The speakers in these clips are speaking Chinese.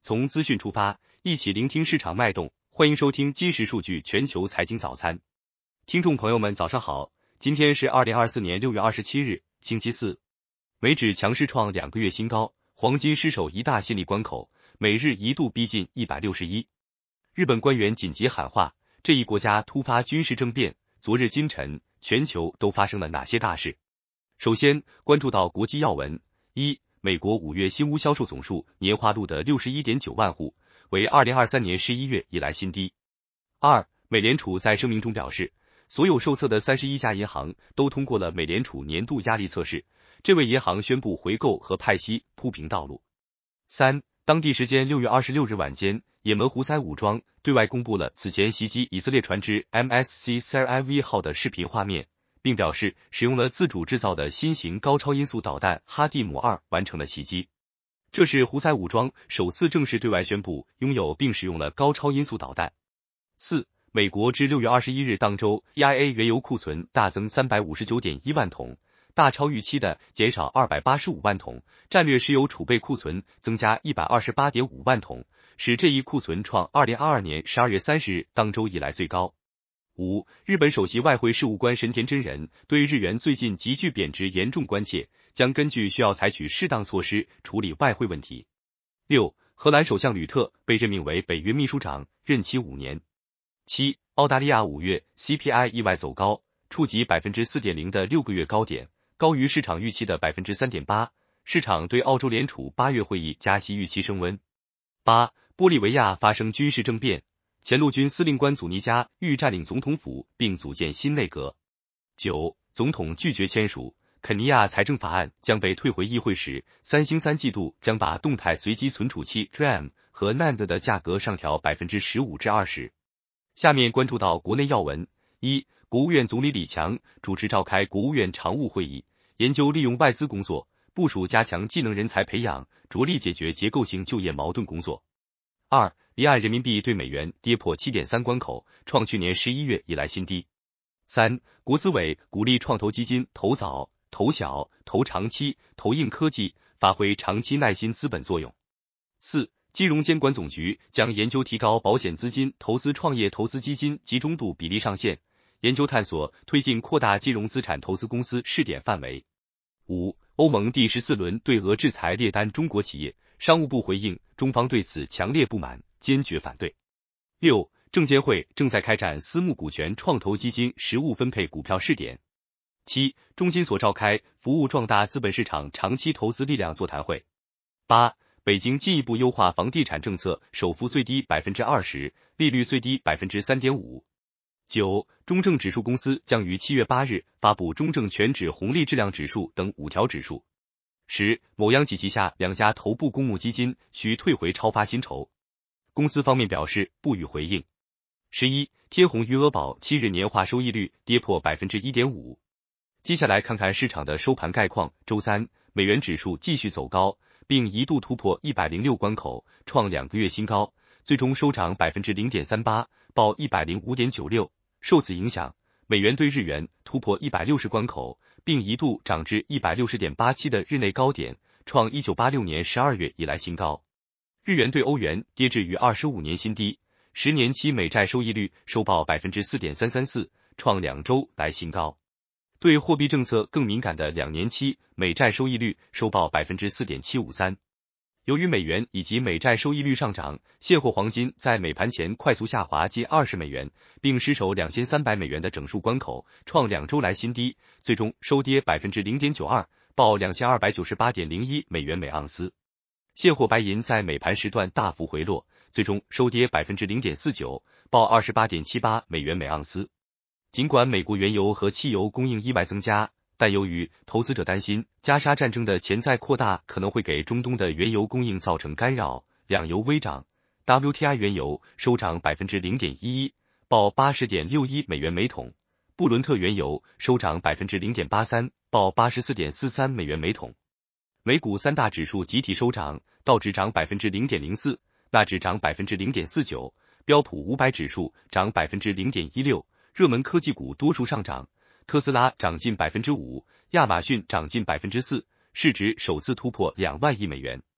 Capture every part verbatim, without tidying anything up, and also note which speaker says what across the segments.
Speaker 1: 从资讯出发，一起聆听市场脉动。欢迎收听今时数据全球财经早餐。听众朋友们早上好，今天是二零二四年六月二十七日，星期四。美指强势创两个月新高，黄金失守一大心理关口，每日一度逼近一百六十一。日本官员紧急喊话，这一国家突发军事政变，昨日今晨全球都发生了哪些大事？首先关注到国际要闻。一、美国五月新屋销售总数年化录得 六十一点九万户，为二零二三年十一月以来新低。二、美联储在声明中表示，所有受测的三十一家银行都通过了美联储年度压力测试，这为银行宣布回购和派息铺平道路。三、当地时间六月二十六日晚间，也门胡塞武装对外公布了此前袭击以色列船只 M S C Sariv 号的视频画面，并表示使用了自主制造的新型高超音速导弹哈蒂姆二完成了袭击。这是胡塞武装首次正式对外宣布拥有并使用了高超音速导弹。四、美国至六月二十一日当周 E I A 原油库存大增 三百五十九点一万桶，大超预期的减少二百八十五万桶，战略石油储备库存增加 一百二十八点五万桶，使这一库存创二零二二年十二月三十日当周以来最高。五、日本首席外汇事务官神田真人对日元最近急剧贬值严重关切，将根据需要采取适当措施处理外汇问题。六、荷兰首相吕特被任命为北约秘书长，任期五年。七、澳大利亚五月 C P I 意外走高，触及 百分之四点零 的六个月高点，高于市场预期的 百分之三点八， 市场对澳洲联储八月会议加息预期升温。八、玻利维亚发生军事政变，前陆军司令官祖尼加欲占领总统府并组建新内阁。九、总统拒绝签署肯尼亚财政法案将被退回议会时，三星三季度将把动态随机存储器 D R A M 和 N A N D 的价格上调 百分之十五 至二十。下面关注到国内要闻。一、国务院总理李强主持召开国务院常务会议，研究利用外资工作，部署加强技能人才培养，着力解决结构性就业矛盾工作。二、离岸人民币对美元跌破 七点三 关口，创去年十一月以来新低。三、国资委鼓励创投基金投早、投小、投长期、投硬科技，发挥长期耐心资本作用。四、金融监管总局将研究提高保险资金投资创业投资基金集中度比例上限，研究探索推进扩大金融资产投资公司试点范围。五、欧盟第十四轮对俄制裁列单中国企业，商务部回应中方对此强烈不满，坚决反对。六、证监会正在开展私募股权创投基金实物分配股票试点。七、中金所召开服务壮大资本市场长期投资力量座谈会。八、北京进一步优化房地产政策，首付最低 百分之二十， 利率最低 百分之三点五。九、中证指数公司将于七月八日发布中证全指红利质量指数等五条指数。十、某央企旗下两家头部公募基金需退回超发薪酬，公司方面表示不予回应。十一、天弘余额宝七日年化收益率跌破 百分之一点五。接下来看看市场的收盘概况。周三，美元指数继续走高，并一度突破一百零六关口，创两个月新高，最终收涨 百分之零点三八， 报 一百零五点九六。受此影响，美元对日元突破一百六十关口，并一度涨至 一百六十点八七 的日内高点，创一九八六年十二月以来新高。日元对欧元跌至逾二十五年新低，十年期美债收益率收报 百分之四点三三四， 创两周来新高。对货币政策更敏感的两年期美债收益率收报 百分之四点七五三。由于美元以及美债收益率上涨，现货黄金在美盘前快速下滑近二十美元，并失守两千三百美元的整数关口，创两周来新低，最终收跌 百分之零点九二， 报 两千二百九十八点零一美元每盎司。现货白银在美盘时段大幅回落，最终收跌 百分之零点四九， 报 二十八点七八美元每盎司。尽管美国原油和汽油供应意外增加，但由于投资者担心加沙战争的潜在扩大可能会给中东的原油供应造成干扰，两油微涨。 W T I 原油收涨 百分之零点一一， 报 八十点六一美元每桶。布伦特原油收涨 百分之零点八三， 报 八十四点四三美元每桶。美股三大指数集体收涨，道指涨 百分之零点零四， 纳指涨 百分之零点四九， 标普五百指数涨 百分之零点一六， 热门科技股多数上涨，特斯拉涨近 百分之五， 亚马逊涨近 百分之四， 市值首次突破两万亿美元。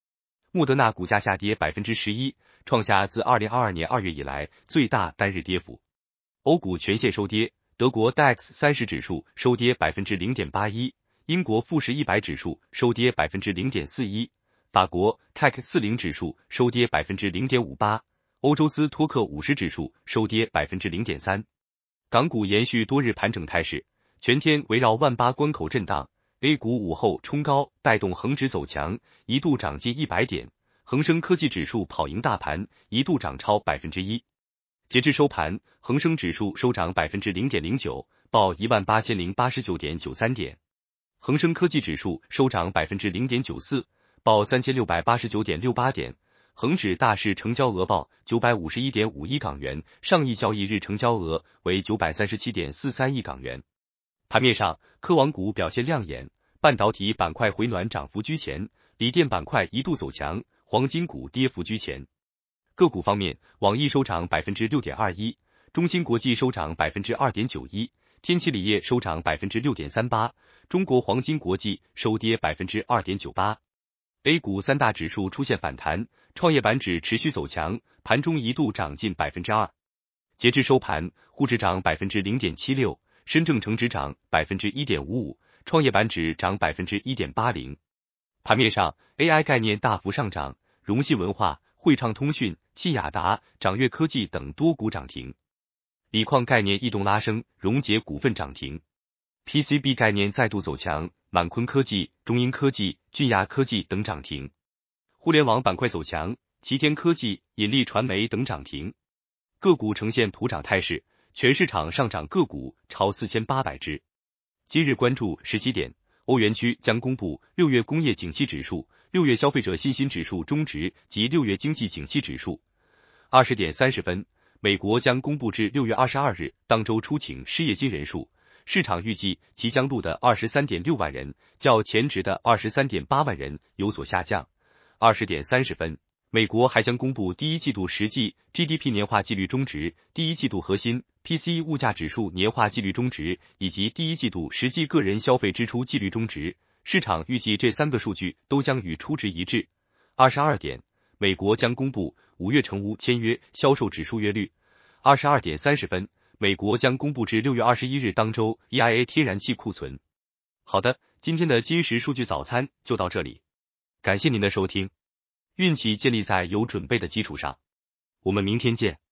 Speaker 1: 莫德纳股价下跌 百分之十一， 创下自二零二二年二月以来最大单日跌幅。欧股全线收跌，德国 D A X 三十 指数收跌 百分之零点八一， 英国富时一百指数收跌 百分之零点四一， 法国 C A C 四十 指数收跌 百分之零点五八， 欧洲斯托克五十指数收跌 百分之零点三。 港股延续多日盘整态势，全天围绕万八关口震荡。A 股午后冲高，带动恒指走强，一度涨近一百点，恒生科技指数跑赢大盘，一度涨超 百分之一。 截至收盘，恒生指数收涨 百分之零点零九， 报 一万八千零八十九点九三 点。恒生科技指数收涨 百分之零点九四， 报 三千六百八十九点六八 点。恒指大市成交额报 九百五十一点五亿港元，上亿交易日成交额为 九百三十七点四三亿港元。盘面上，科网股表现亮眼，半导体板块回暖涨幅居前，锂电板块一度走强，黄金股跌幅居前。个股方面，网易收涨 百分之六点二一， 中芯国际收涨 百分之二点九一， 天齐锂业收涨 百分之六点三八， 中国黄金国际收跌 百分之二点九八。 A 股三大指数出现反弹，创业板指持续走强，盘中一度涨近 百分之二。 截至收盘，沪指涨 百分之零点七六，深证成指涨 百分之一点五五， 创业板指涨 百分之一点八零。 盘面上 A I 概念大幅上涨，融信文化、汇畅通讯、信雅达、掌阅科技等多股涨停。锂矿概念异动拉升，荣捷股份涨停。 P C B 概念再度走强，满坤科技、中英科技、俊亚科技等涨停。互联网板块走强，齐天科技、引力传媒等涨停。个股呈现普涨态势，全市场上涨个股超四千八百只。今日关注十七点，欧元区将公布六月工业景气指数、六月消费者信心指数终值及六月经济景气指数。二十点三十分，美国将公布至六月二十二日当周出请失业金人数，市场预计其将录的 二十三点六万人，较前值的 二十三点八万人有所下降。二十点三十分，美国还将公布第一季度实际 G D P 年化季率终值、第一季度核心 P C E 物价指数年化季率终值以及第一季度实际个人消费支出季率终值，市场预计这三个数据都将与初值一致。二十二点，美国将公布五月成屋签约销售指数月率。二十二点三十分，美国将公布至六月二十一日当周 E I A 天然气库存。好的，今天的金石数据早餐就到这里，感谢您的收听。运气建立在有准备的基础上，我们明天见。